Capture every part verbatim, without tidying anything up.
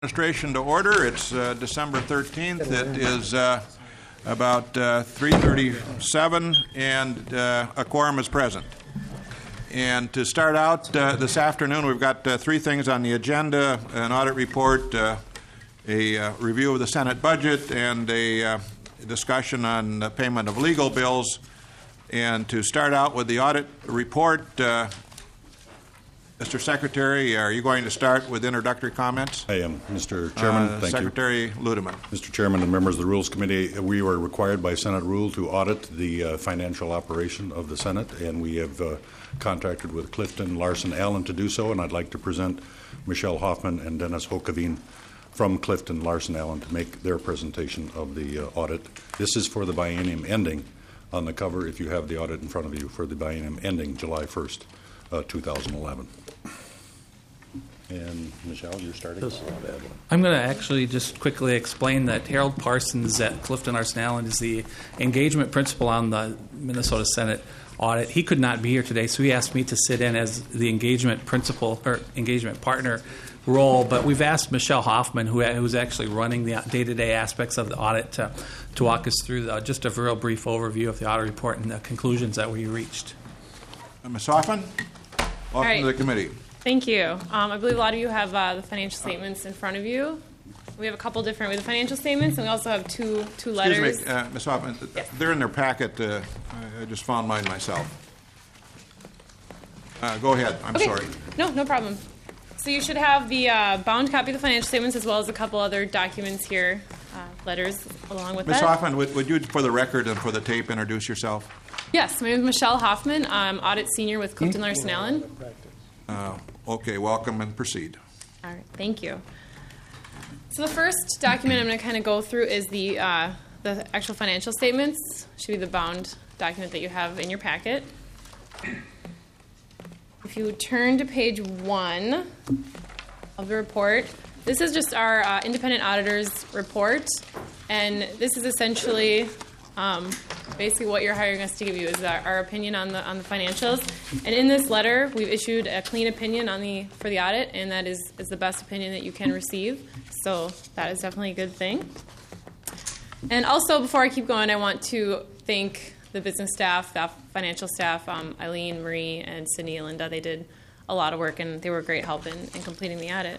Administration to order. It's uh, December thirteenth. It is uh, about uh, three thirty-seven, and uh, a quorum is present. And to start out uh, this afternoon, we've got uh, three things on the agenda: an audit report, uh, a uh, review of the Senate budget, and a uh, discussion on the payment of legal bills. And to start out with the audit report, uh, Mister Secretary, are you going to start with introductory comments? I am, Mister Chairman. Uh, thank Secretary you. Ludeman. Mister Chairman and members of the Rules Committee, we were required by Senate rule to audit the uh, financial operation of the Senate, and we have uh, contracted with Clifton Larson Allen to do so, and I'd like to present Michelle Hoffman and Dennis Hoekeveen from Clifton Larson Allen to make their presentation of the uh, audit. This is for the biennium ending on the cover, if you have the audit in front of you, for the biennium ending July first, uh, two thousand eleven. And Michelle, you're starting. I'm going to actually just quickly explain that Harold Parsons at Clifton Larson Allen is the engagement principal on the Minnesota Senate audit. He could not be here today, so he asked me to sit in as the engagement principal or engagement partner role. But we've asked Michelle Hoffman, who who's actually running the day-to-day aspects of the audit, to, to walk us through the, just a real brief overview of the audit report and the conclusions that we reached. Uh, Miz Hoffman, welcome right. to the committee. Thank you. Um, I believe a lot of you have uh, the financial statements in front of you. We have a couple different, we have the financial statements, and we also have two two letters. Excuse me, uh, Miz Hoffman, Yes. They're in their packet. Uh, I just found mine myself. Uh, go ahead. I'm okay. sorry. No, no problem. So you should have the uh, bound copy of the financial statements as well as a couple other documents here, uh, letters along with Miz that. Hoffman, would, would you, for the record and for the tape, introduce yourself? Yes, my name is Michelle Hoffman. I'm audit senior with Clifton Larson Allen. Uh, okay, welcome and proceed. All right, thank you. So the first document I'm going to kind of go through is the uh, the actual financial statements. Should be the bound document that you have in your packet. If you turn to page one of the report, this is just our uh, independent auditor's report, and this is essentially um, basically what you're hiring us to give you is our, our opinion on the on the financials. And in this letter, we've issued a clean opinion on the for the audit, and that is, is the best opinion that you can receive. So that is definitely a good thing. And also, before I keep going, I want to thank the business staff, the financial staff, um, Eileen, Marie, and Sydney and Linda. They did a lot of work, and they were a great help in, in completing the audit.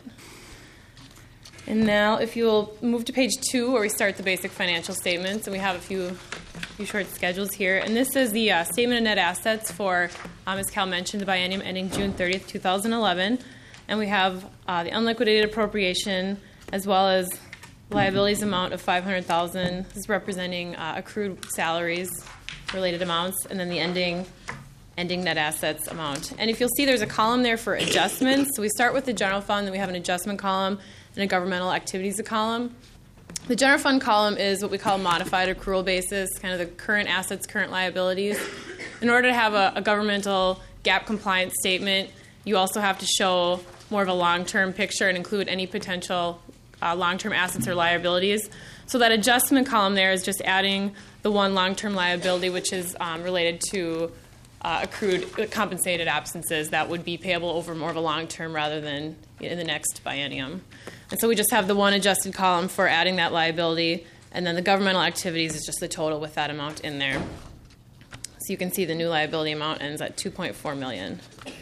And now, if you'll move to page two, where we start the basic financial statements, and we have a few, few short schedules here. And this is the uh, statement of net assets for, um, as Cal mentioned, the biennium ending June thirtieth, two thousand eleven. And we have uh, the unliquidated appropriation, as well as liabilities amount of five hundred thousand dollars. This is representing uh, accrued salaries, related amounts, and then the ending ending net assets amount. And if you'll see, there's a column there for adjustments. So we start with the general fund, then we have an adjustment column, and a governmental activities column. The general fund column is what we call a modified accrual basis, kind of the current assets, current liabilities. In order to have a, a governmental GAAP compliant statement, you also have to show more of a long-term picture and include any potential uh, long-term assets or liabilities. So that adjustment column there is just adding the one long-term liability, which is um, related to uh, accrued uh, compensated absences that would be payable over more of a long term rather than in the next biennium. And so we just have the one adjusted column for adding that liability, and then the governmental activities is just the total with that amount in there. So you can see the new liability amount ends at two point four million dollars.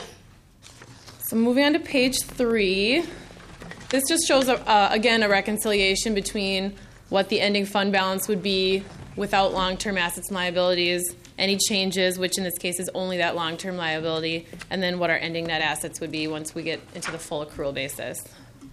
So moving on to page three, this just shows, a, uh, again, a reconciliation between what the ending fund balance would be without long-term assets and liabilities, any changes, which in this case is only that long-term liability, and then what our ending net assets would be once we get into the full accrual basis.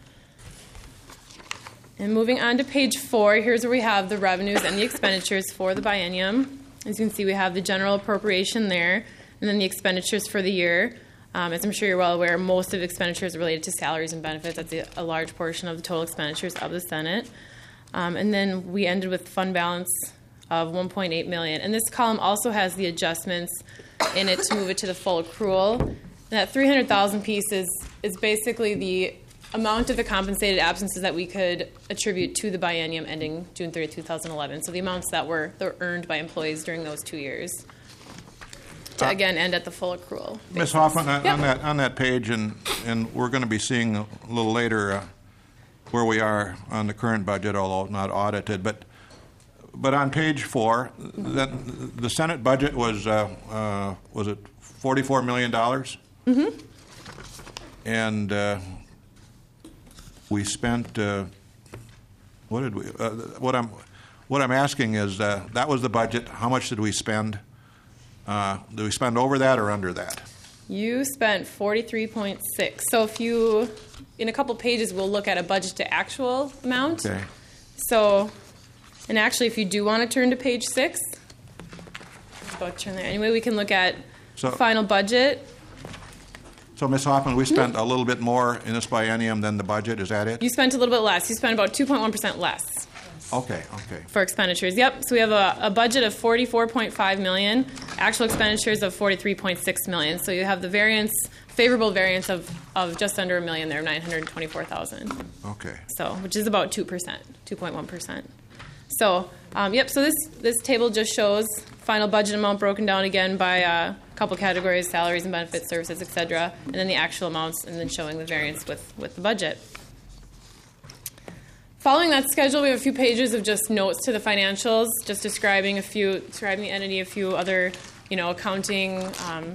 And moving on to page four, here's where we have the revenues and the expenditures for the biennium. As you can see, we have the general appropriation there, and then the expenditures for the year. Um, as I'm sure you're well aware, most of the expenditures are related to salaries and benefits. That's a, a large portion of the total expenditures of the Senate. Um, and then we ended with fund balance of one point eight million dollars. And this column also has the adjustments in it to move it to the full accrual. And that three hundred thousand dollars piece is, is basically the amount of the compensated absences that we could attribute to the biennium ending June thirtieth, two thousand eleven. So the amounts that were, that were earned by employees during those two years. To, again, end at the full accrual. Miz Hoffman, on, yeah. on that on that page, and and we're going to be seeing a little later uh, where we are on the current budget, although not audited. But but on page four, the, the Senate budget was uh, uh, was it forty-four million dollars? Mm-hmm. And uh, we spent uh, what did we? Uh, what I'm what I'm asking is uh, that was the budget. How much did we spend? Uh, did we spend over that or under that? You spent forty-three point six. So if you, in a couple pages, we'll look at a budget to actual amount. Okay. So, and actually, if you do want to turn to page six, about to turn there. Anyway, we can look at So- final budget. So, Miz Hoffman, we spent a little bit more in this biennium than the budget. Is that it? You spent a little bit less. You spent about two point one percent less Okay. Okay. for expenditures. Yep. So we have a, a budget of forty-four point five million dollars, actual expenditures of forty-three point six million dollars. So you have the variance, favorable variance of, of just under a million there, nine hundred twenty-four thousand dollars. Okay. So, which is about two percent, two point one percent. So, um, yep, so this, this table just shows final budget amount broken down again by uh, a couple categories, salaries and benefits, services, et cetera, and then the actual amounts, and then showing the variance with, with the budget. Following that schedule, we have a few pages of just notes to the financials, just describing a few, describing the entity, a few other, you know, accounting um,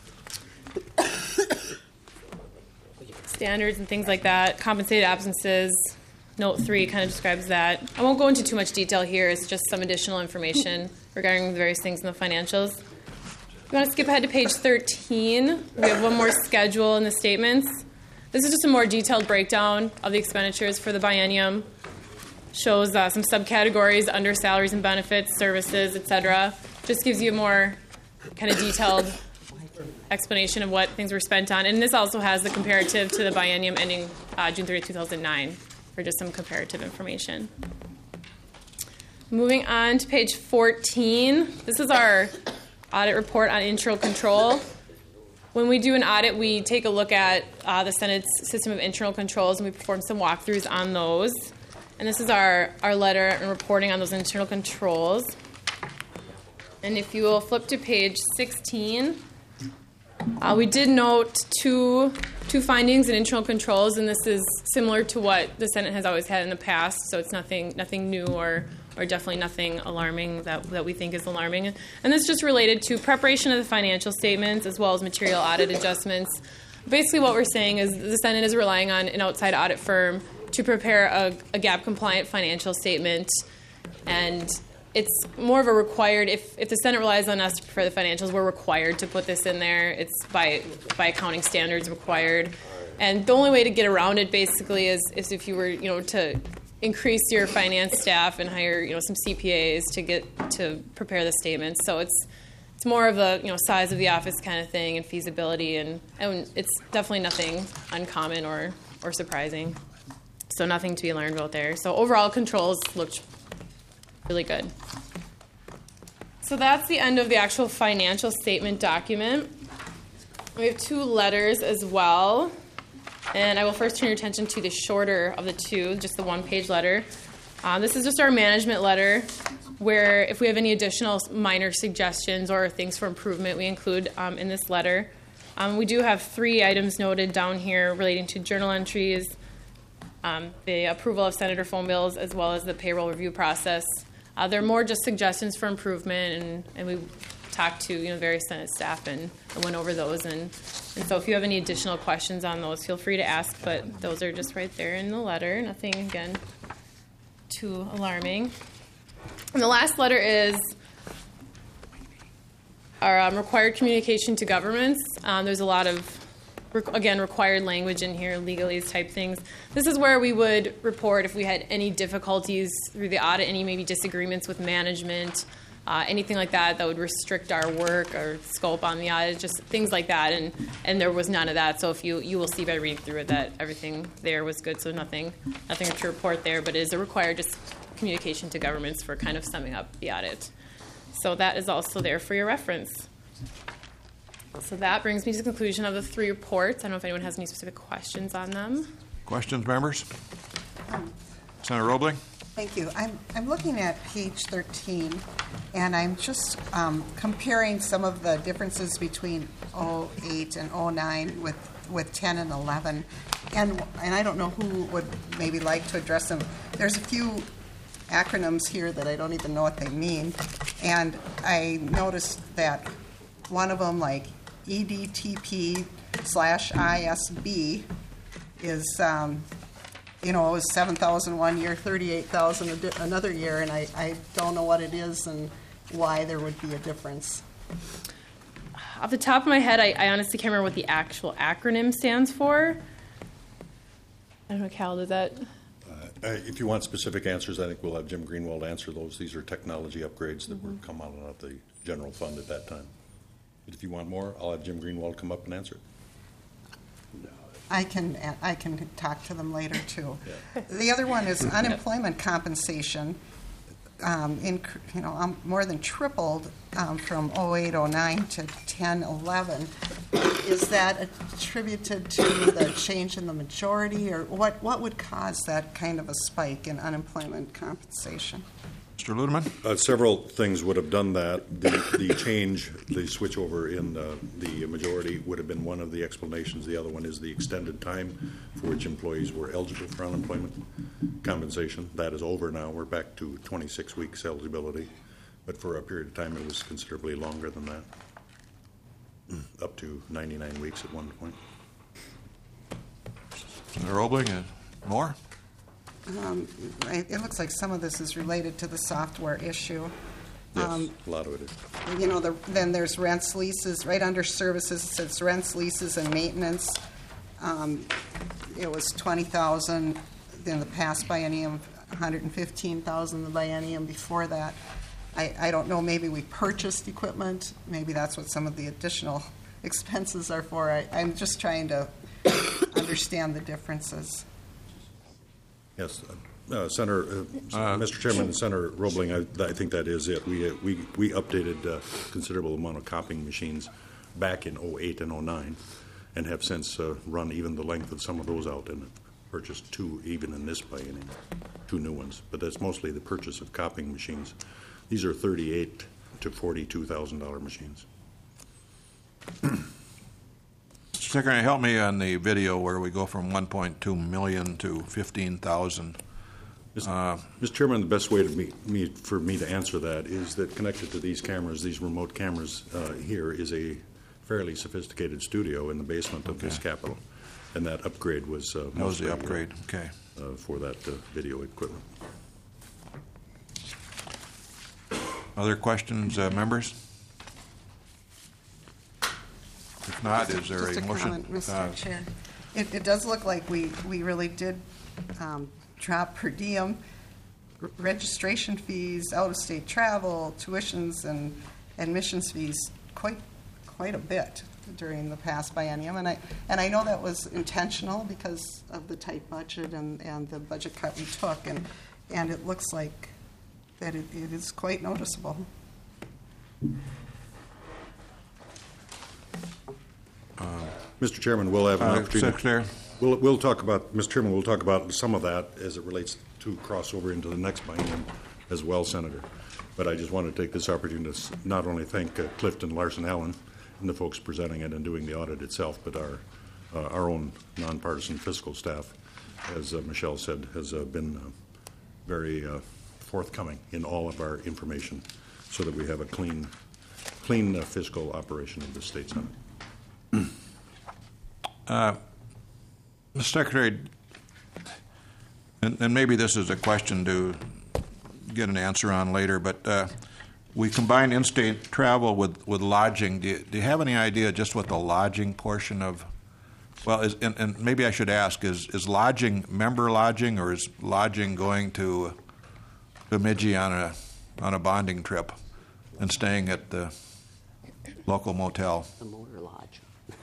standards and things like that, compensated absences. Note three kind of describes that. I won't go into too much detail here. It's just some additional information regarding the various things in the financials. We want to skip ahead to page thirteen. We have one more schedule in the statements. This is just a more detailed breakdown of the expenditures for the biennium. Shows uh, some subcategories under salaries and benefits, services, et cetera. Just gives you a more kind of detailed explanation of what things were spent on. And this also has the comparative to the biennium ending uh, June thirtieth, two thousand nine, for just some comparative information. Moving on to page fourteen. This is our audit report on internal control. When we do an audit, we take a look at uh, the Senate's system of internal controls, and we perform some walkthroughs on those. And this is our, our letter and reporting on those internal controls. And if you will flip to page sixteen, uh, we did note two, two findings in internal controls, and this is similar to what the Senate has always had in the past, so it's nothing, nothing new or or definitely nothing alarming that, that we think is alarming. And this is just related to preparation of the financial statements as well as material audit adjustments. Basically what we're saying is the Senate is relying on an outside audit firm to prepare a, a gap-compliant financial statement, and it's more of a required, if, if the Senate relies on us to prepare the financials, we're required to put this in there. It's by, by accounting standards required. And the only way to get around it basically is, is if you were, you know, to increase your finance staff and hire, you know, some C P As to get to prepare the statements. So it's it's more of a, you know, size of the office kind of thing and feasibility, and, and it's definitely nothing uncommon or, or surprising. So nothing to be alarmed about there. So overall controls looked really good. So that's the end of the actual financial statement document. We have two letters as well. And I will first turn your attention to the shorter of the two, just the one-page letter. Uh, this is just our management letter, where if we have any additional minor suggestions or things for improvement, we include um, in this letter. Um, we do have three items noted down here relating to journal entries, um, the approval of senator phone bills, as well as the payroll review process. Uh, they're more just suggestions for improvement, and, and we talked to, you know, various Senate staff and, and went over those. And, and so if you have any additional questions on those, feel free to ask, but those are just right there in the letter. Nothing, again, too alarming. And the last letter is our um, required communication to governments. Um, there's a lot of, again, required language in here, legalese type things. This is where we would report if we had any difficulties through the audit, any maybe disagreements with management, Uh, anything like that that would restrict our work or scope on the audit, just things like that, and, and there was none of that. So if you you will see by reading through it that everything there was good, so nothing nothing to report there, but it is a required just communication to governments for kind of summing up the audit. So that is also there for your reference. So that brings me to the conclusion of the three reports. I don't know if anyone has any specific questions on them. Questions, members? Senator Roebling? Thank you. I'm, I'm looking at page thirteen, and I'm just um, comparing some of the differences between oh eight and oh nine with, with ten and eleven. and and I don't know who would maybe like to address them. There's a few acronyms here that I don't even know what they mean, and I noticed that one of them, like E D T P slash I S B, is um, you know, it was seven thousand one year, thirty-eight thousand another year, and I, I don't know what it is and why there would be a difference. Off the top of my head, I, I honestly can't remember what the actual acronym stands for. I don't know, Cal, does that? Uh, If you want specific answers, I think we'll have Jim Greenwald answer those. These are technology upgrades that were come out of the general fund at that time. But if you want more, I'll have Jim Greenwald come up and answer it. I can I can talk to them later too. Yeah. The other one is unemployment compensation. Um, in, you know, um, more than tripled um, from oh eight oh nine to ten eleven. Is that attributed to the change in the majority, or what? What would cause that kind of a spike in unemployment compensation? Mister Ludeman? Uh, several things would have done that. The, the change, the switch over in uh, the majority would have been one of the explanations. The other one is the extended time for which employees were eligible for unemployment compensation. That is over now. We're back to twenty-six weeks eligibility. But for a period of time, it was considerably longer than that, up to ninety-nine weeks at one point. Senator Roebling, uh, more? Um, it, it looks like some of this is related to the software issue. Yes, Um, a lot of it is. You know, the, then there's rents, leases, right under services, it says rents, leases, and maintenance. Um, it was twenty thousand in the past biennium, one hundred fifteen thousand the biennium before that. I, I don't know, maybe we purchased equipment, maybe that's what some of the additional expenses are for. I, I'm just trying to understand the differences. Yes, uh, uh, Senator, uh, uh, Mister Chairman and Senator Roebling, I, I think that is it. We uh, we we updated a uh, considerable amount of copying machines back in oh eight and oh nine, and have since uh, run even the length of some of those out and purchased two even in this biennium, two new ones. But that's mostly the purchase of copying machines. These are thirty-eight to forty-two thousand dollar machines. Mister Secretary, help me on the video where we go from one point two million to fifteen thousand. Uh, Mister Chairman, the best way to me, me, for me to answer that is that connected to these cameras, these remote cameras uh, here, is a fairly sophisticated studio in the basement of okay. this Capitol, and that upgrade was uh, that was the upgrade. Okay, uh, for that uh, video equipment. Other questions, uh, members? If not, is there Just a, a motion? comment, Mister Uh, Chair. It, it does look like we, we really did um, drop per diem, r- registration fees, out-of-state travel, tuitions, and admissions fees quite quite a bit during the past biennium. And I and I know that was intentional because of the tight budget and, and the budget cut we took, and and it looks like that it, it is quite noticeable. Mister Chairman, we'll have an Uh, opportunity. Secretary? We'll, we'll talk about, Mister Chairman, we'll talk about some of that as it relates to crossover into the next biennium as well, Senator. But I just want to take this opportunity to s- not only thank uh, Clifton, Larson, Allen, and the folks presenting it and doing the audit itself, but our uh, our own nonpartisan fiscal staff, as uh, Michelle said, has uh, been uh, very uh, forthcoming in all of our information so that we have a clean, clean uh, fiscal operation of the State Senate. Uh, Mister Secretary, and, and maybe this is a question to get an answer on later, but uh, we combine in-state travel with, with lodging. Do you, do you have any idea just what the lodging portion of, well, is, and, and maybe I should ask, is, is lodging member lodging, or is lodging going to Bemidji on a, on a bonding trip and staying at the local motel? The motor lodge.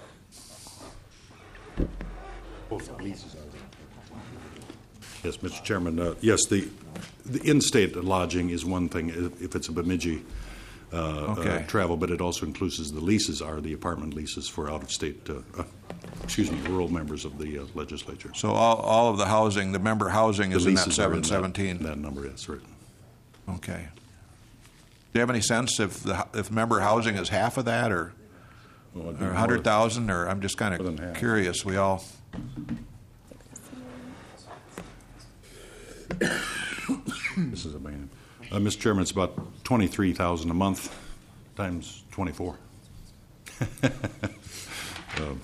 Both leases are there. Yes, Mister Chairman. Uh, yes, the, the in-state lodging is one thing if, if it's a Bemidji uh, Okay. uh, travel, but it also includes the leases are the apartment leases for out-of-state, uh, uh, excuse me, rural members of the uh, legislature. So all, all of the housing, the member housing is the in that leases are seven in seventeen? That, that number, yes, right. Okay. Do you have any sense if the if member housing is half of that, or Well, it'd be or more- one hundred thousand, or I'm just kind More than of half. curious. We all This is a biennium. Uh, Mister Chairman, it's about twenty-three thousand a month times twenty-four. um,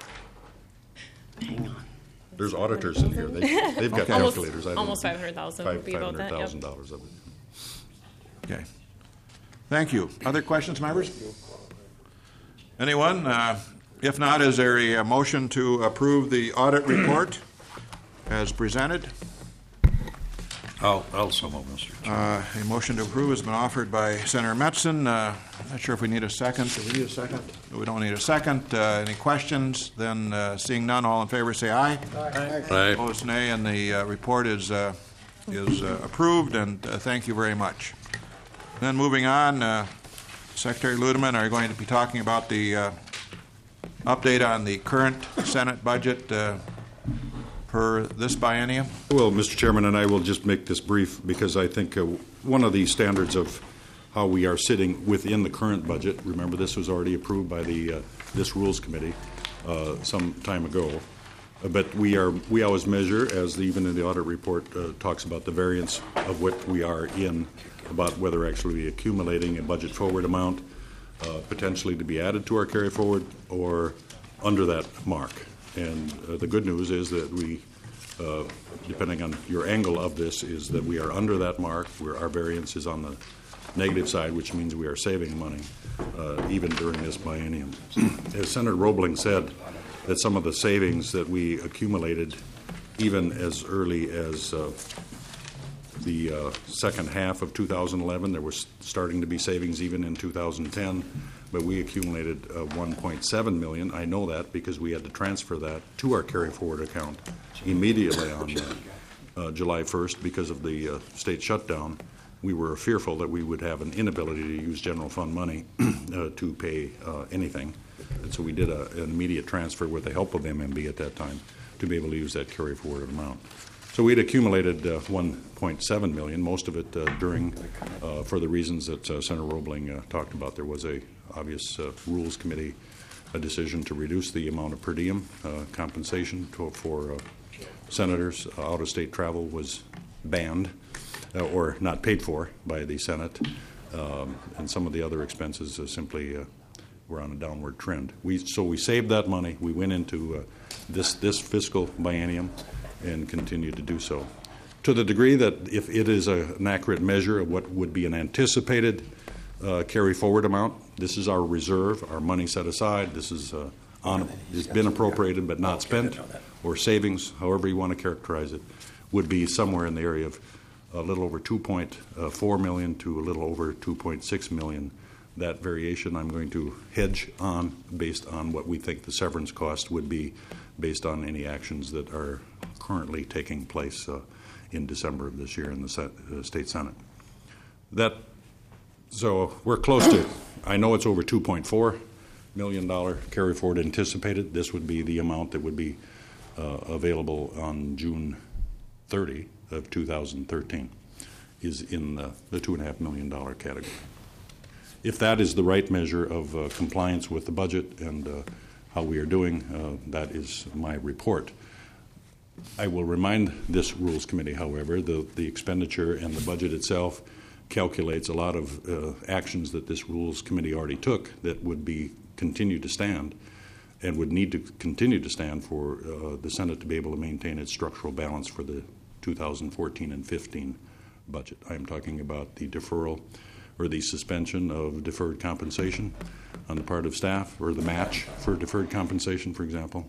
there's auditors in here. They, they've got Okay. Almost- calculators. I don't almost know. five hundred thousand Five- would be about that, yep. five hundred thousand dollars of it. Okay. Thank you. Other questions, members? Anyone? Uh, if not, is there a, a motion to approve the audit report as presented? I'll, I'll so move, Mister Chairman. Uh, a motion to approve has been offered by Senator Metzen. Uh, not sure if we need a second. Do we need a second? We don't need a second. Uh, any questions? Then, uh, seeing none, all in favor say aye. Aye. Opposed, nay, and the uh, report is uh, is uh, approved. And uh, thank you very much. Then, moving on, uh, Secretary Ludeman are going to be talking about the uh, update on the current Senate budget uh, per this biennium. Well, Mister Chairman, and I will just make this brief because I think uh, one of the standards of how we are sitting within the current budget, remember this was already approved by the uh, this Rules Committee uh, some time ago, uh, but we are we always measure, as the, even in the audit report uh, talks about the variance of what we are in, about whether actually accumulating a budget forward amount uh, potentially to be added to our carry forward or under that mark. And uh, the good news is that we, uh, depending on your angle of this, is that we are under that mark, where our variance is on the negative side, which means we are saving money uh, even during this biennium. As Senator Roebling said, that some of the savings that we accumulated even as early as uh, the uh, second half of two thousand eleven, there was starting to be savings even in two thousand ten, but we accumulated uh, one point seven million dollars. I know that because we had to transfer that to our carry forward account immediately on uh, uh, July first because of the uh, state shutdown. We were fearful that we would have an inability to use general fund money uh, to pay uh, anything, and so we did a, an immediate transfer with the help of M M B at that time to be able to use that carry forward amount. So we'd accumulated uh, one point seven million dollars, most of it uh, during, uh, for the reasons that uh, Senator Roebling uh, talked about. There was a obvious uh, Rules Committee a decision to reduce the amount of per diem uh, compensation to, for uh, senators. Uh, out-of-state travel was banned uh, or not paid for by the Senate, um, and some of the other expenses uh, simply uh, were on a downward trend. We, so we saved that money. We went into uh, this, this fiscal biennium and continue to do so. To the degree that if it is a, an accurate measure of what would be an anticipated uh, carry forward amount, this is our reserve, our money set aside, this is uh, on, it's been appropriated but not spent, or savings, however you want to characterize it, would be somewhere in the area of a little over two point four million dollars to a little over two point six million dollars. That variation I'm going to hedge on based on what we think the severance cost would be based on any actions that are currently taking place uh, in December of this year in the set, uh, state Senate. That so we're close to. I know it's over two point four million dollar carry forward anticipated. This would be the amount that would be uh, available on June thirtieth of two thousand thirteen. Is in the, the two and a half million dollar category. If that is the right measure of uh, compliance with the budget and uh, how we are doing, uh, that is my report. I will remind this Rules Committee, however, the, the expenditure and the budget itself calculates a lot of uh, actions that this Rules Committee already took that would be continue to stand and would need to continue to stand for uh, the Senate to be able to maintain its structural balance for the two thousand fourteen and fifteen budget. I am talking about the deferral or the suspension of deferred compensation on the part of staff, or the match for deferred compensation, for example.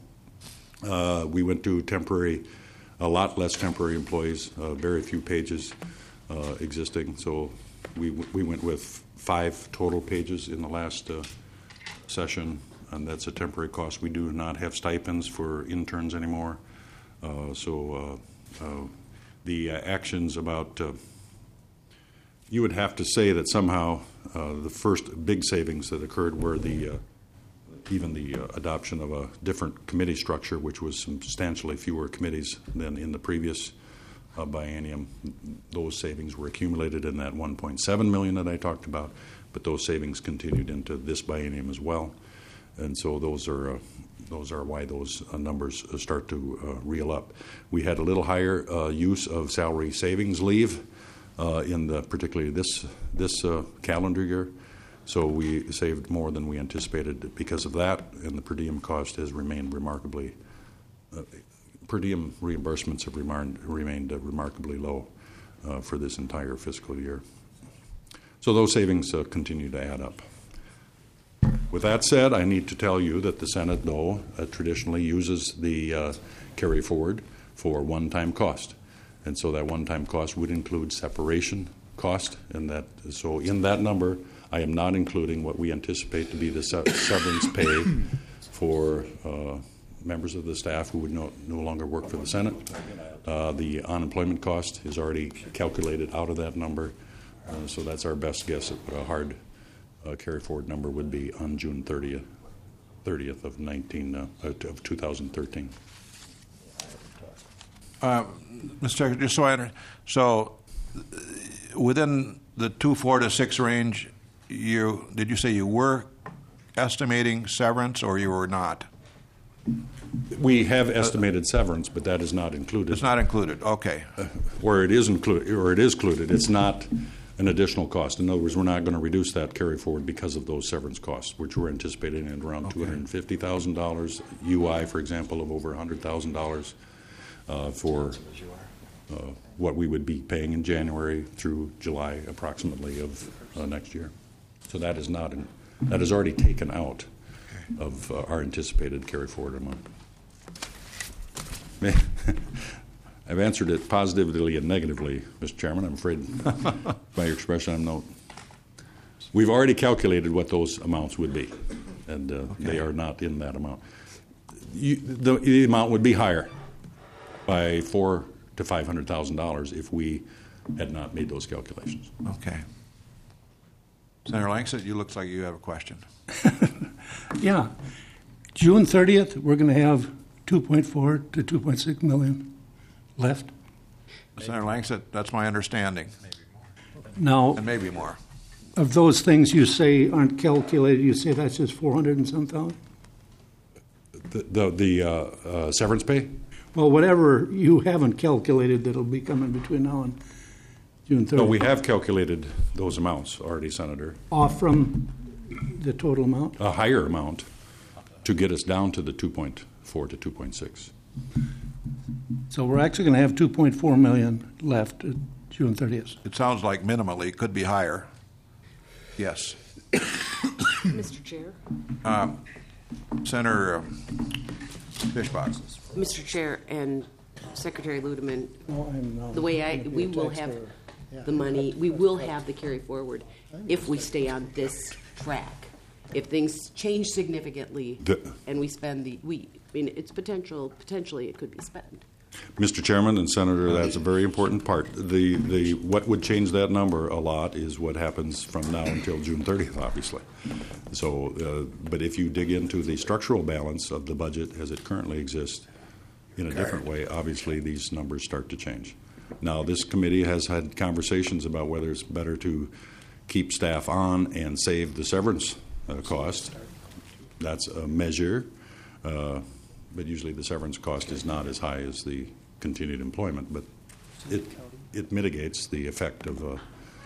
Uh, we went to temporary, a lot less temporary employees, uh, very few pages uh, existing. So we we went with five total pages in the last uh, session, and that's a temporary cost. We do not have stipends for interns anymore. Uh, so uh, uh, the uh, actions about uh, you would have to say that somehow uh, the first big savings that occurred were the uh, even the uh, adoption of a different committee structure, which was substantially fewer committees than in the previous uh, biennium. Those savings were accumulated in that one point seven million dollars that I talked about, but those savings continued into this biennium as well. And so those are uh, those are why those uh, numbers uh, start to uh, reel up. We had a little higher uh, use of salary savings leave uh, in the particularly this this uh, calendar year, so we saved more than we anticipated because of that, and the per diem cost has remained remarkably. Uh, per diem reimbursements have remained remained uh, remarkably low uh, for this entire fiscal year. So those savings uh, continue to add up. With that said, I need to tell you that the Senate, though, uh, traditionally uses the uh, carry forward for one-time cost. And so that one-time cost would include separation cost. And that, so in that number, I am not including what we anticipate to be the se- severance pay for uh, members of the staff who would no, no longer work for the Senate. Uh, the unemployment cost is already calculated out of that number. Uh, so that's our best guess at what a hard uh, carry forward number would be on June thirtieth, thirtieth of nineteen uh, of two thousand thirteen. Uh, Mister Secretary, just so I understand, so uh, within the two four to six range, you did you say you were estimating severance or you were not? We have estimated severance, but that is not included. It's not included. Okay. Uh, where it is included, or it is included, it's not an additional cost. In other words, we're not going to reduce that carry forward because of those severance costs, which we're anticipating at around Okay. two hundred fifty thousand dollars. U I, for example, of over one hundred thousand dollars uh, for uh, what we would be paying in January through July, approximately, of uh, next year. So that is not in, that is already taken out of uh, our anticipated carry forward amount. I've answered it positively and negatively, Mister Chairman. I'm afraid by your expression, I'm no. We've already calculated what those amounts would be, and uh, okay. they are not in that amount. You, the, the amount would be higher by four to five hundred thousand dollars if we had not made those calculations. Okay. Senator Langston, you look like you have a question. Yeah. June thirtieth, we're going to have two point four to two point six million left. Senator Langston, that's my understanding. Now, And maybe more. of those things you say aren't calculated, you say that's just four hundred and some thousand? The, the, the uh, uh, severance pay? Well, whatever you haven't calculated that'll be coming between now and June thirtieth. No, we have calculated those amounts already, Senator. Off from the total amount? A higher amount to get us down to the two point four to two point six. So we're actually going to have two point four million left at June thirtieth. It sounds like minimally. It could be higher. Yes. Mister Chair. Um, Senator uh, Fishbach. Mister Chair and Secretary Ludeman, No, I'm not. the way I, we will have the money, we will have the carry forward if we stay on this track. If things change significantly The- and we spend the, we, I mean, it's potential, potentially it could be spent. Mister Chairman and Senator, that's a very important part. The, the, what would change that number a lot is what happens from now until June thirtieth, obviously. So, uh, but if you dig into the structural balance of the budget as it currently exists in a different way, obviously these numbers start to change. Now, this committee has had conversations about whether it's better to keep staff on and save the severance uh, cost. That's a measure. Uh, But usually the severance cost is not as high as the continued employment, but it it mitigates the effect of uh,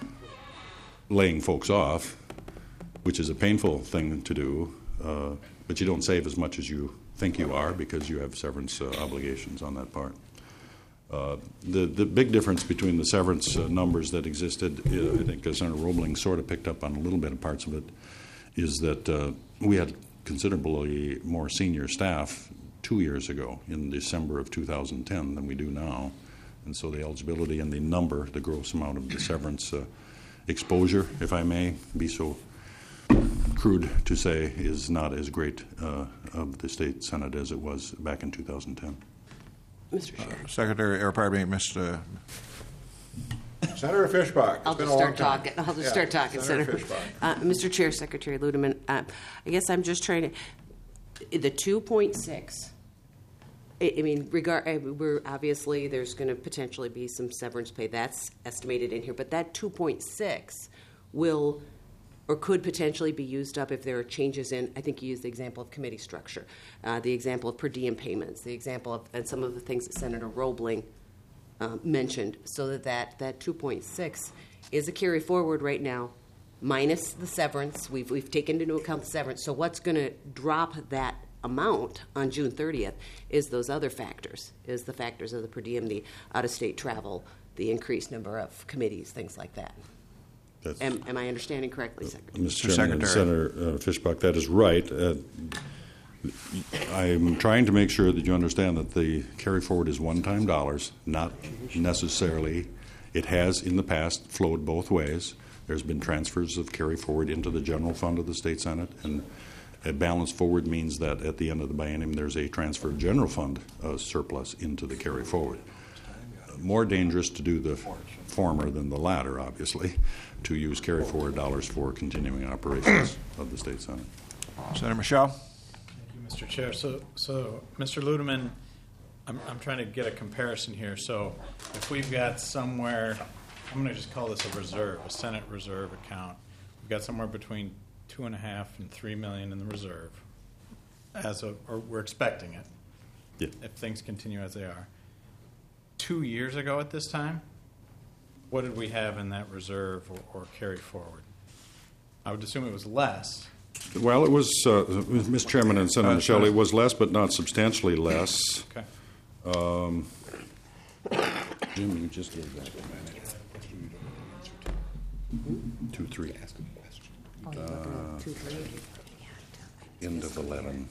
laying folks off, which is a painful thing to do, uh, but you don't save as much as you think you are because you have severance uh, obligations on that part. Uh, the, the big difference between the severance uh, numbers that existed, uh, I think uh, Senator Roebling sort of picked up on a little bit of parts of it, is that uh, we had considerably more senior staff two years ago in December of two thousand ten than we do now. And so the eligibility and the number, the gross amount of the severance uh, exposure, if I may be so crude to say, is not as great uh, of the state Senate as it was back in two thousand ten. Mister Chair. Uh, Secretary, or pardon me, Mister Senator Fishbach. It's I'll been just a long start time. talking. I'll just Yeah, start talking, Senator Senator. Fishbach. Uh, Mister Chair, Secretary Ludeman, uh, I guess I'm just trying to, the two point six, I, I mean, regard, uh, we're obviously there's going to potentially be some severance pay. That's estimated in here, but that two point six will or could potentially be used up if there are changes in, I think you used the example of committee structure, uh, the example of per diem payments, the example of, and some of the things that Senator Roebling uh, mentioned, so that that, that two point six is a carry forward right now, minus the severance. We've, we've taken into account the severance. So what's going to drop that amount on June thirtieth is those other factors, is the factors of the per diem, the out-of-state travel, the increased number of committees, things like that. Am, am I understanding correctly, Secretary? Mister Chairman and Senator uh, Fishbach, that is right. Uh, I'm trying to make sure that you understand that the carry forward is one-time dollars, not necessarily. It has in the past flowed both ways. There's been transfers of carry forward into the general fund of the state senate, and a balance forward means that at the end of the biennium there's a transfer of general fund uh, surplus into the carry forward. More dangerous to do the former than the latter, obviously, to use carry forward dollars for continuing operations of the state senate. Senator Michelle. Thank you, Mister Chair. So, so Mister Ludeman, I'm, I'm trying to get a comparison here. So if we've got somewhere, I'm going to just call this a reserve, a Senate reserve account. We've got somewhere between two and a half and three million in the reserve, as of, or we're expecting it, Yeah. if things continue as they are. Two years ago at this time, what did we have in that reserve or, or carry forward? I would assume it was less. Well, it was, uh, Mister Chairman and Senator Uh, Michelle, it was less, but not substantially less. Okay. Um, Jim, you just gave that. Two, three. Oh, you're looking at two, three. End of eleven.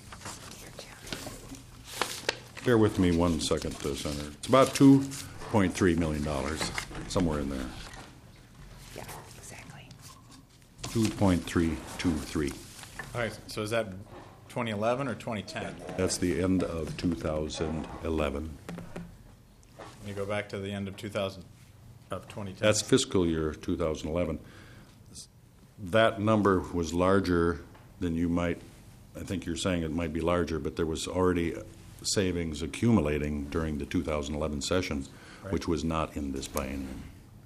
Bear with me one second, uh, Senator. It's about two point three million dollars, somewhere in there. Yeah, exactly. two point three two three. All right. So is that twenty eleven or twenty ten? That's the end of two thousand eleven. When you go back to the end of two thousand, of twenty ten. That's fiscal year two thousand eleven. That number was larger than you might, I think you're saying it might be larger, but there was already savings accumulating during the two thousand eleven session, right, which was not in this biennium.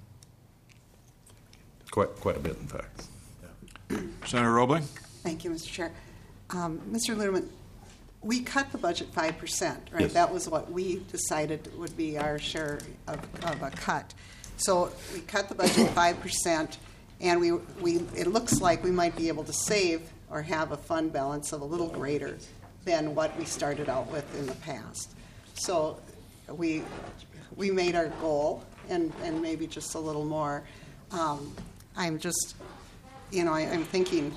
Quite, quite a bit, in fact. Yeah. Senator Roebling. Thank you, Mister Chair. Um, Mister Ludeman, we cut the budget five percent, right? Yes. That was what we decided would be our share of, of a cut. So we cut the budget five percent, and we, we it looks like we might be able to save or have a fund balance of a little greater than what we started out with in the past. So we we made our goal, and, and maybe just a little more. Um, I'm just, you know, I, I'm thinking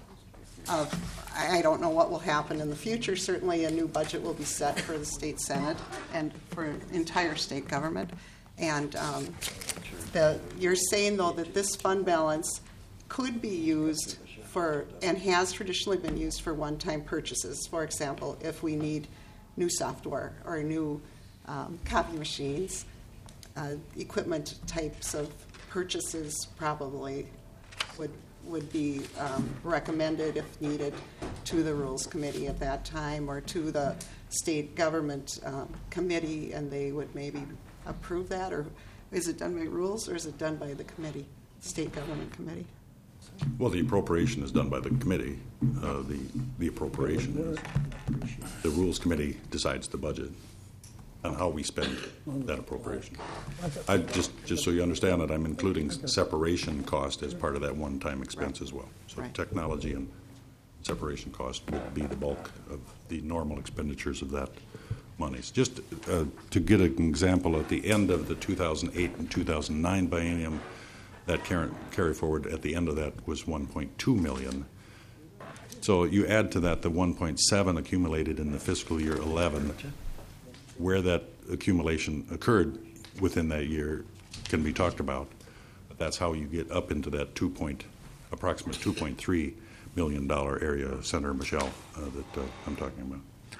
of, I, I don't know what will happen in the future. Certainly a new budget will be set for the state senate and for entire state government. And um, the, you're saying, though, that this fund balance could be used for, and has traditionally been used for one-time purchases. For example, if we need new software or new um, copy machines, uh, equipment types of purchases probably would would be um, recommended if needed to the Rules Committee at that time, or to the state government um, committee, and they would maybe approve that. Or is it done by rules, or is it done by the committee, state government committee? Well, the appropriation is done by the committee. Uh, the the appropriation is, the Rules Committee decides the budget and how we spend that appropriation. I just just so you understand that I'm including separation cost as part of that one-time expense as well. So Right. technology and separation cost would be the bulk of the normal expenditures of that monies. Just uh, to get an example, at the end of the two thousand eight and two thousand nine biennium, that carry, carry forward at the end of that was one point two million. So you add to that the one point seven accumulated in the fiscal year eleven. Where that accumulation occurred within that year can be talked about, but that's how you get up into that two point, approximate two point three million dollar area, Senator Michelle, uh, that uh, I'm talking about.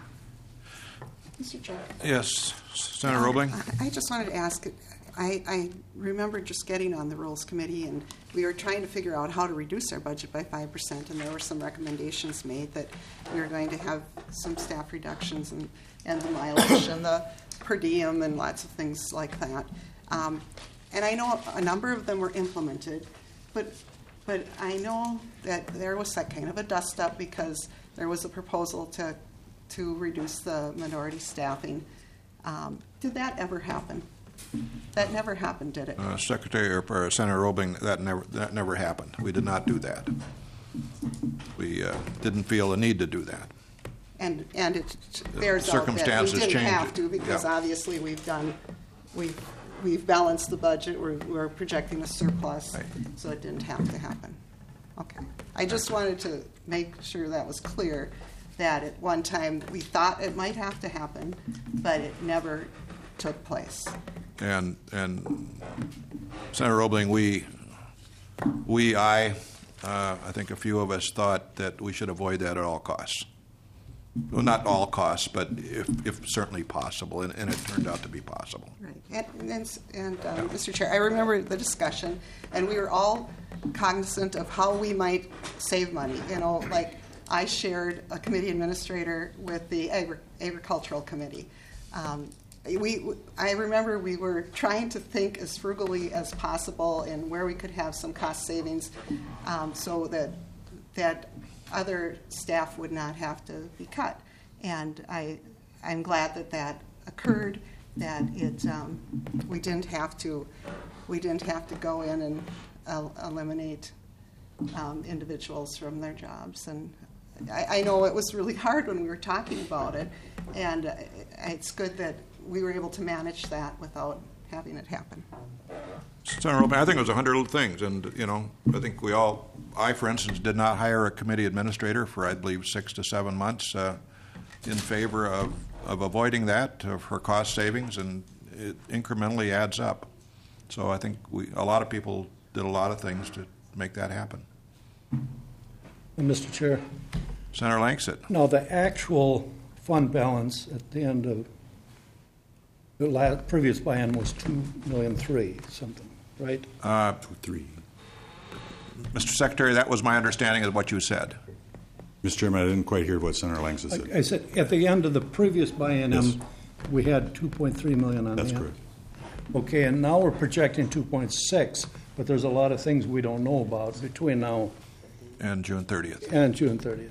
Mister Chair. Yes, Senator Roebling. I, I just wanted to ask, I, I remember just getting on the Rules Committee, and we were trying to figure out how to reduce our budget by five percent, and there were some recommendations made that we were going to have some staff reductions and, and the mileage and the per diem and lots of things like that. Um, and I know a number of them were implemented, but but I know that there was that kind of a dust-up because there was a proposal to, to reduce the minority staffing. Um, Did that ever happen? That never happened, did it? Uh, Secretary or, or Senator Roebling, that never that never happened. We did not do that. We uh, didn't feel the need to do that. And and it bears out that we Circumstances didn't change have it. to because Yeah. obviously we've done, we've, we've balanced the budget, we're, we're projecting a surplus, Right. so it didn't have to happen. Okay. I just wanted to make sure that was clear, that at one time we thought it might have to happen, but it never took place. And and Senator Roebling, we we I uh, I think a few of us thought that we should avoid that at all costs. Well, not all costs, but if, if certainly possible, and, and it turned out to be possible. Right. And, and, and uh, Mister Chair, I remember the discussion, and we were all cognizant of how we might save money. You know, like I shared a committee administrator with the Agri- Agricultural Committee. Um, we, I remember we were trying to think as frugally as possible and where we could have some cost savings um, so that that other staff would not have to be cut. And I, I'm glad that that occurred, that it, um, we didn't have to, we didn't have to go in and uh, eliminate um, individuals from their jobs. And I, I know it was really hard when we were talking about it, and uh, it's good that we were able to manage that without having it happen. Senator Roebling, I think it was a hundred little things, and you know, I think we all, I, for instance, did not hire a committee administrator for, I believe, six to seven months uh, in favor of, of avoiding that uh, for cost savings, and it incrementally adds up. So I think we, a lot of people did a lot of things to make that happen. And Mister Chair, Senator Langsett. now the actual fund balance at the end of the last, previous buy-in was two million three something, right? Uh, Three. Mister Secretary, that was my understanding of what you said. Mister Chairman, I didn't quite hear what Senator Langston said. I said at the end of the previous buy-in, Yes. we had two point three million on That's hand. correct. Okay, and now we're projecting two point six, but there's a lot of things we don't know about between now And June thirtieth. and June thirtieth.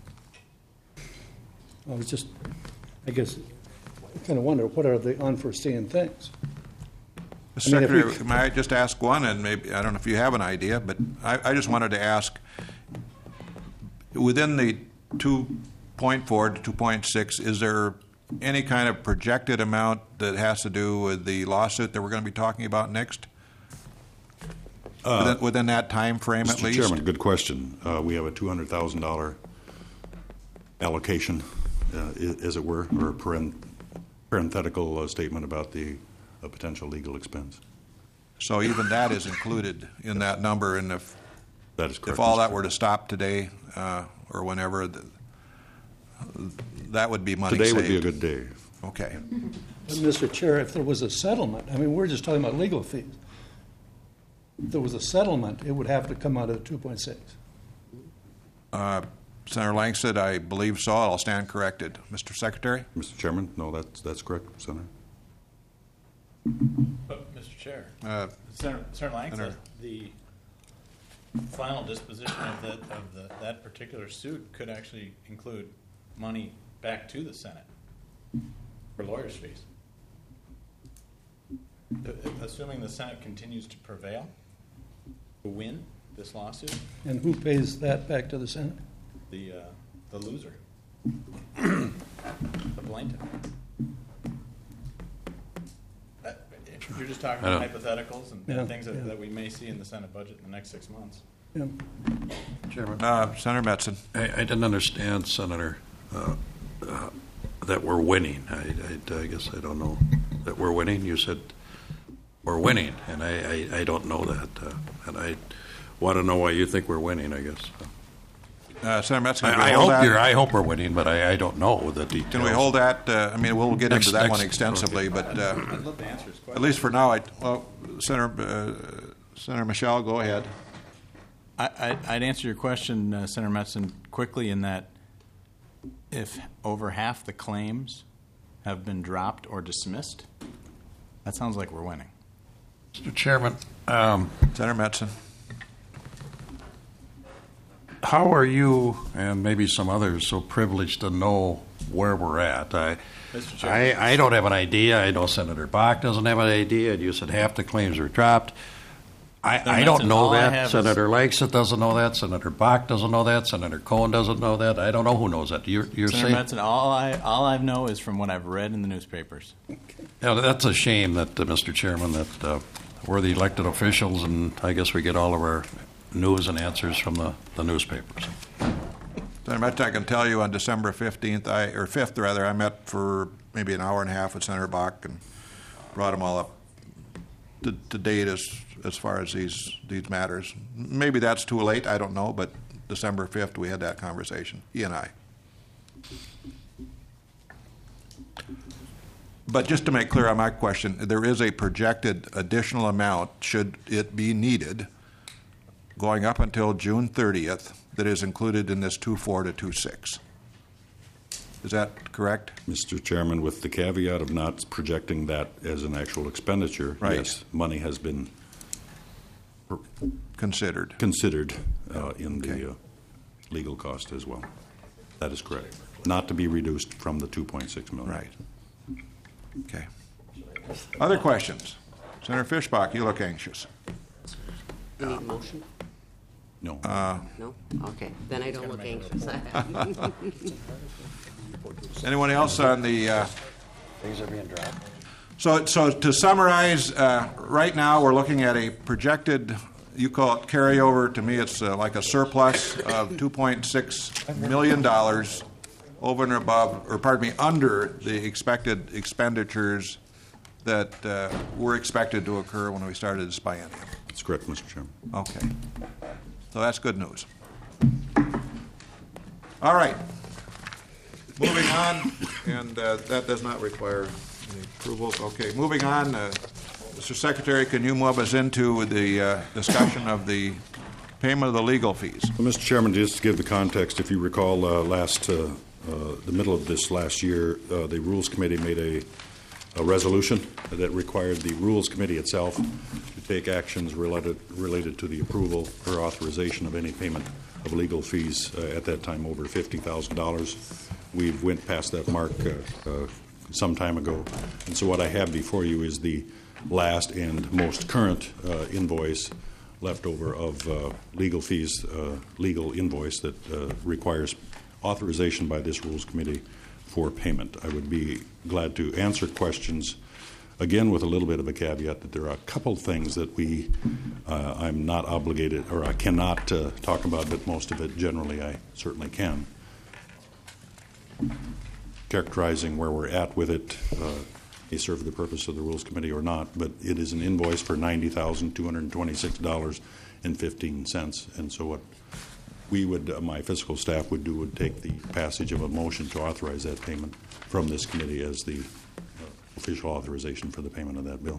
I was just, I guess, kind of wonder, what are the unforeseen things? Mister I mean, if Secretary, we- may I just ask one, and maybe, I don't know if you have an idea, but I, I just wanted to ask, within the two point four to two point six, is there any kind of projected amount that has to do with the lawsuit that we're going to be talking about next? within, within that time frame, at Mister least? Chairman, good question. Uh, we have a two hundred thousand dollars allocation, uh, i- as it were, or a paren- parenthetical uh, statement about the uh, potential legal expense. So even that is included in that number, and if That is correct. if all Mister that were to stop today uh, or whenever, th- that would be money Today saved. would be a good day. Okay. But Mister Chair, if there was a settlement, I mean, we're just talking about legal fees. If there was a settlement, it would have to come out of two point six. Uh, Senator Langston, I believe so. I'll stand corrected. Mister Secretary? Mister Chairman, no, that's that's correct, Senator. But, Mister Chair, Uh, Senator, Senator Langston, Senator. the final disposition of that, of the, that particular suit could actually include money back to the Senate for lawyers' fees. Uh, Assuming the Senate continues to prevail, to win this lawsuit, And who pays that back to the Senate? the, uh, the loser, the plaintiff. Uh, You're just talking about hypotheticals and Yeah, and things that, yeah. that we may see in the Senate budget in the next six months. Yeah. Chairman, uh, Senator Metzen. I, I didn't understand, Senator, uh, uh, that we're winning. I, I, I guess I don't know that we're winning. You said we're winning, and I, I, I don't know that. Uh, and I want to know why you think we're winning, I guess. Uh, Senator Metzen, can we I, I hold hope that? you're. I hope we're winning, but I, I don't know the details. Can we hold that? Uh, I mean, we'll get Next- into that one next- extensively, but uh, I'd love to answer his question. at least for now, I, well, Senator, uh, Senator Michelle, go ahead. I, I, I'd answer your question, uh, Senator Metzen, quickly in that if over half the claims have been dropped or dismissed, that sounds like we're winning. Mister Chairman, um, Senator Metzen. how are you and maybe some others so privileged to know where we're at? I, Mister Chair. I, I don't have an idea. I know Senator Bach doesn't have an idea. You said half the claims are dropped. I, Senator I don't Metzen, know all I that. have is- Senator Lakes doesn't know that. Senator Bach doesn't know that. Senator Cohen doesn't know that. I don't know who knows that. You're, you're Senator saying Metzen, all I all I know is from what I've read in the newspapers. yeah, that's a shame that, uh, Mister Chairman, that uh, we're the elected officials, and I guess we get all of our news and answers from the, the newspapers. Senator Metz, I can tell you on December fifteenth, I, or fifth rather, I met for maybe an hour and a half with Senator Bach and brought them all up to, to date as, as far as these, these matters. Maybe that's too late, I don't know, but December fifth we had that conversation, he and I. But just to make clear on my question, there is a projected additional amount, should it be needed, going up until June thirtieth, that is included in this two four to two six. Is that correct? Mister Chairman, with the caveat of not projecting that as an actual expenditure, Right. yes, money has been Considered. considered uh, in Okay. the uh, legal cost as well. That is correct. Not to be reduced from the two point six million. Right. Okay. Other questions? Senator Fischbach, you look anxious. You need a motion? No. No? Okay, then I don't look anxious. Anyone else on the? Uh, so, so to summarize, uh, right now we're looking at a projected. You call it carryover. To me, it's uh, like a surplus of two point six million dollars over and above, or pardon me, under the expected expenditures that uh, were expected to occur when we started this biennium. That's correct, Mister Chairman. Okay. So that's good news. All right. Moving on, and uh, that does not require any approval. Okay, moving on. Uh, Mister Secretary, can you move us into the uh, discussion of the payment of the legal fees? Well, Mister Chairman, just to give the context, if you recall, uh, last uh, uh, the middle of this last year, uh, the Rules Committee made a, a resolution that required the Rules Committee itself to take actions related related to the approval or authorization of any payment of legal fees. Uh, at that time, over fifty thousand dollars. We went past that mark uh, uh, some time ago, and so what I have before you is the last and most current uh, invoice left over of uh, legal fees, uh, legal invoice that uh, requires authorization by this Rules Committee for payment. I would be glad to answer questions, again with a little bit of a caveat that there are a couple things that we, uh, I'm not obligated, or I cannot uh, talk about, but most of it generally I certainly can. Characterizing where we're at with it uh, may serve the purpose of the Rules Committee or not, but it is an invoice for ninety thousand two hundred twenty-six dollars and fifteen cents. And so what we would, uh, my fiscal staff would do would take the passage of a motion to authorize that payment from this committee as the uh, official authorization for the payment of that bill.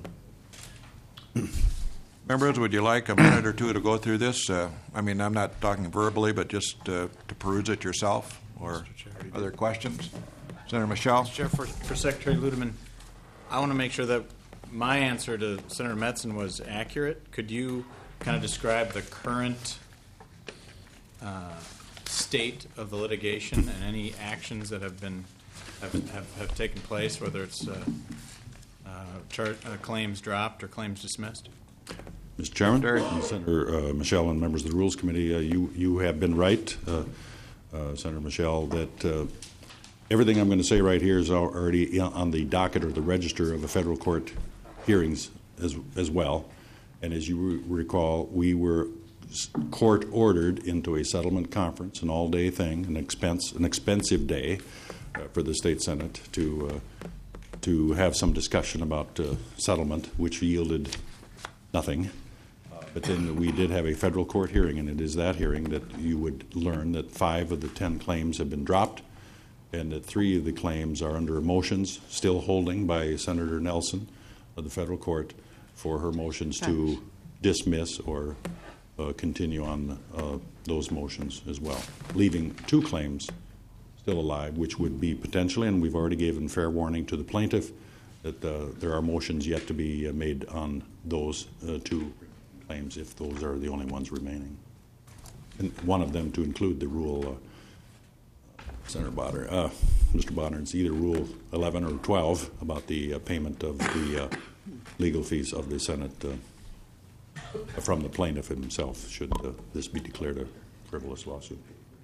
Members, would you like a minute or two to go through this? Uh, I mean, I'm not talking verbally, but just uh, to peruse it yourself, or other questions? Senator Michelle? Chair, for, for Secretary Ludeman, I want to make sure that my answer to Senator Metzen was accurate. Could you kind of describe the current uh, state of the litigation and any actions that have been have, have, have taken place, whether it's uh, uh, char- uh, claims dropped or claims dismissed? Mister Chairman, and Senator uh, Michelle and members of the Rules Committee, uh, you, you have been right, uh, uh, Senator Michelle, that uh, everything I'm going to say right here is already on the docket or the register of the federal court hearings as, as well. And as you re- recall, we were court ordered into a settlement conference, an all-day thing, an expense, an expensive day uh, for the state Senate to uh, to have some discussion about uh, settlement, which yielded nothing. Uh, but then we did have a federal court hearing, and it is that hearing that you would learn that five of the ten claims have been dropped, and that three of the claims are under motions still holding by Senator Nelson of the federal court for her motions to dismiss or uh, continue on uh, those motions as well, leaving two claims still alive, which would be potentially, and we've already given fair warning to the plaintiff, that uh, there are motions yet to be uh, made on those uh, two claims if those are the only ones remaining. and one of them to include the rule, uh, Senator Bonner, uh, Mister Bonner, it's either Rule eleven or twelve about the uh, payment of the uh, legal fees of the Senate uh, from the plaintiff himself, should uh, this be declared a frivolous lawsuit.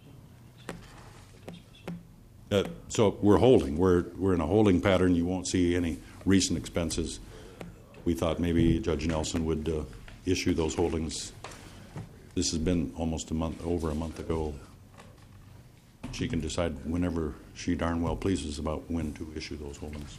Uh, so we're holding. We're we're in a holding pattern. You won't see any recent expenses. We thought maybe Judge Nelson would uh, issue those holdings. This has been almost a month, over a month ago. She can decide whenever she darn well pleases about when to issue those holdings.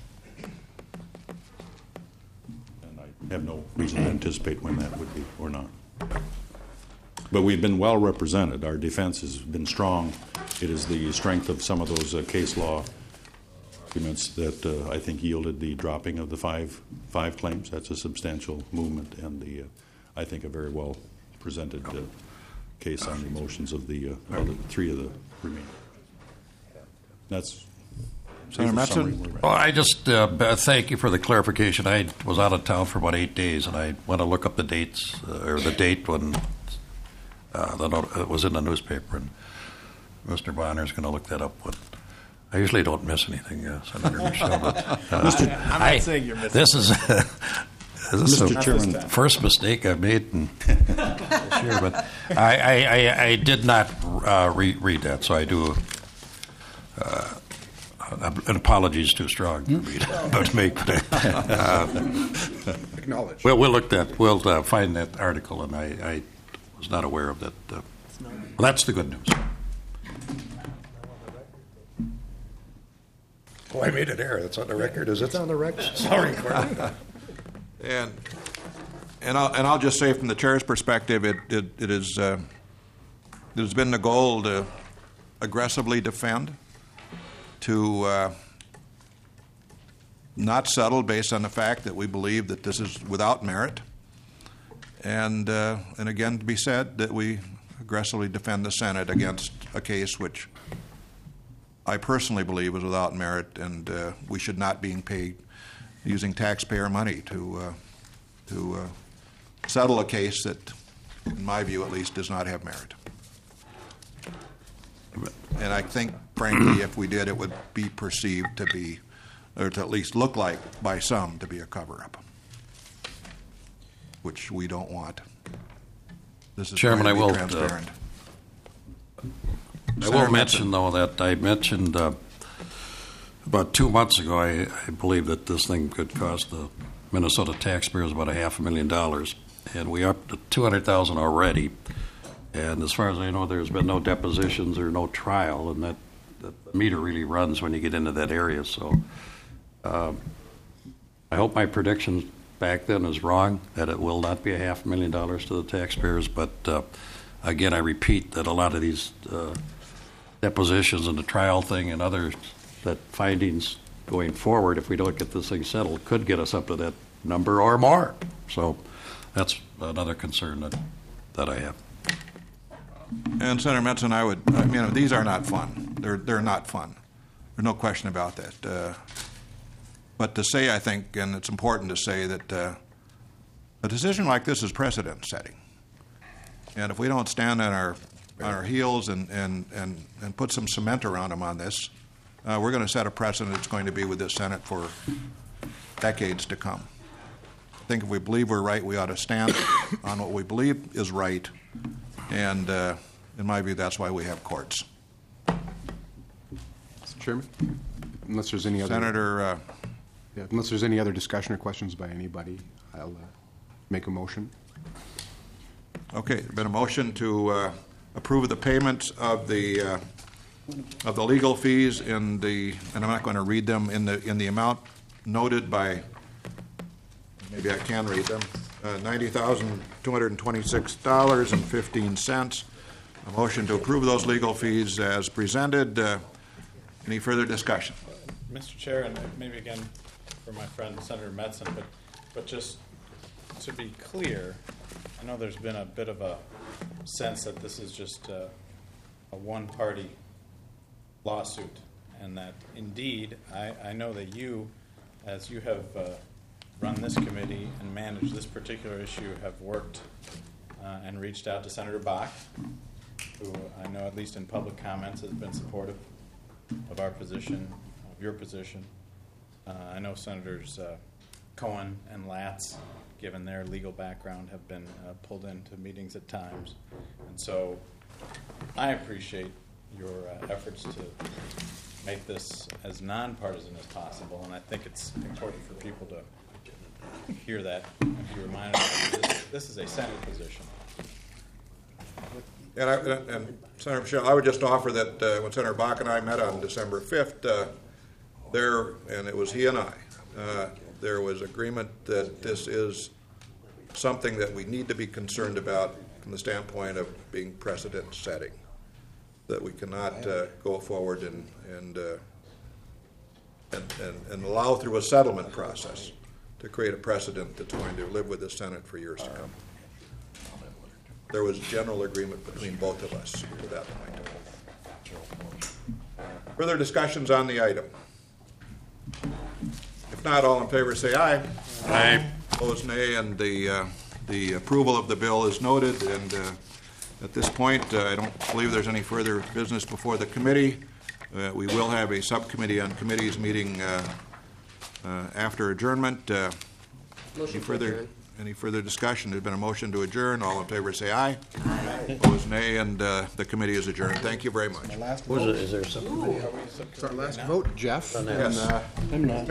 And I have no reason to anticipate when that would be or not. But we've been well represented. Our defense has been strong. It is the strength of some of those uh, case law arguments that uh, I think yielded the dropping of the five five claims. That's a substantial movement, and the uh, I think a very well presented uh, case on the motions of the, uh, of the three of the remaining. That's Senator Metzen. Well, I just uh, thank you for the clarification. I was out of town for about eight days, and I want to look up the dates uh, or the date when uh, the not- it was in the newspaper, and Mister Bonner is going to look that up. With I usually don't miss anything, uh, Senator Michelle, but uh, Mister I'm not I, saying you're missing. this is this is Mister the Chairman. first mistake I've made in this year, but I, I, I, I did not uh, re- read that, so I do. Uh, an apology is too strong for me to, to make. Uh, Acknowledge. well, we'll look that. We'll uh, find that article, and I, I was not aware of that. Uh, well, that's the good news. Oh, I made it error. That's on the record, is it? It's on the record. Sorry, Gordon. And and I'll and I'll just say from the chair's perspective, it it, it is uh, it has been the goal to aggressively defend, to uh, not settle based on the fact that we believe that this is without merit, and uh, and again to be said that we aggressively defend the Senate against a case which I personally believe is without merit, and uh, we should not be paid using taxpayer money to uh, to uh, settle a case that, in my view at least, does not have merit. And I think, frankly, if we did, it would be perceived to be, or to at least look like by some, to be a cover-up, which we don't want. This is Chairman, going to I be will, uh, transparent. I Senator will mention, Metzen. though, that I mentioned uh, about two months ago, I, I believe that this thing could cost the Minnesota taxpayers about a half a million dollars, and we upped to two hundred thousand dollars already. And as far as I know, there's been no depositions or no trial, and that, that the meter really runs when you get into that area. So uh, I hope my prediction back then is wrong, that it will not be a half a million dollars to the taxpayers. But uh, again, I repeat that a lot of these uh, depositions and the trial thing and other that findings going forward, if we don't get this thing settled, could get us up to that number or more. So that's another concern that, that I have. And Senator Metzen, I would, I mean, you know, these are not fun. They're they're not fun. There's no question about that. Uh, but to say, I think, and it's important to say that uh, a decision like this is precedent setting. And if we don't stand on our on our heels and and, and, and put some cement around them on this, uh, we're going to set a precedent that's going to be with this Senate for decades to come. I think if we believe we're right, we ought to stand on what we believe is right. And uh, in my view, that's why we have courts. Mister Chairman, unless there's any other Senator, uh, yeah, unless there's any other discussion or questions by anybody, I'll uh, make a motion. okay, there's been a motion to uh, approve the payments of the uh, of the legal fees in the, and I'm not going to read them in the in the amount noted by. Maybe I can read them. Uh, ninety thousand two hundred twenty-six dollars and fifteen cents. A motion to approve those legal fees as presented. Uh, any further discussion? Mister Chair, and maybe again for my friend Senator Metzen, but but just to be clear, I know there's been a bit of a sense that this is just a, a one-party lawsuit, and that indeed, I, I know that you, as you have uh, run this committee and managed this particular issue, have worked uh, and reached out to Senator Bach who I know, at least in public comments, has been supportive of our position, of your position. Uh, I know Senators uh, Cohen and Latz, given their legal background, have been uh, pulled into meetings at times. And so I appreciate your uh, efforts to make this as nonpartisan as possible, and I think it's important for people to hear that and be reminded that this, this is a Senate position. And, I, and Senator Michelle, I would just offer that uh, when Senator Bach and I met on December fifth, uh, there, and it was he and I, uh, there was agreement that this is something that we need to be concerned about from the standpoint of being precedent setting, that we cannot uh, go forward and and, uh, and and and allow through a settlement process to create a precedent that's going to live with the Senate for years to come. There was general agreement between both of us to that point. Further discussions on the item? If not, all in favor say aye. Aye. Opposed, nay, and the uh, the approval of the bill is noted. And uh, at this point, uh, I don't believe there's any further business before the committee. Uh, we will have a subcommittee on committees meeting uh, uh, after adjournment. Uh, Motion any to further adjourn. any further discussion? There's been a motion to adjourn. All in favor say aye. Aye. Opposed, nay, and uh, the committee is adjourned. Thank you very much. Last Was vote. it, is there something? It's our last vote, Jeff. Yes. And, uh, I'm not.